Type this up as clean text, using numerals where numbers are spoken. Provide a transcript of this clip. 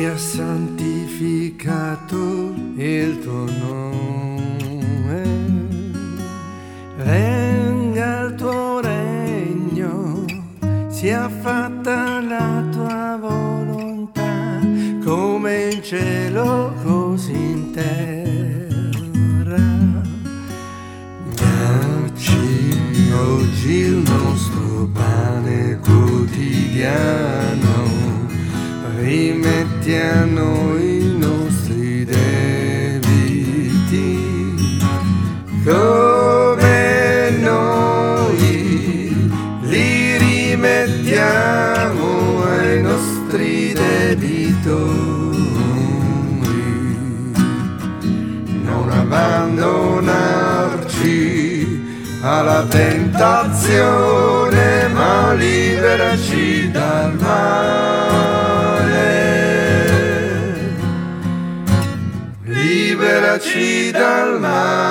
sia santificato il tuo nome, venga il tuo regno, sia fatta la tua volontà, come in cielo così in terra. Dacci oggi il nostro pane quotidiano, rimetti a noi i nostri debiti, come noi li rimettiamo ai nostri debitori. Non abbandonarci alla tentazione, ma liberaci dal male. Liberaci dal male.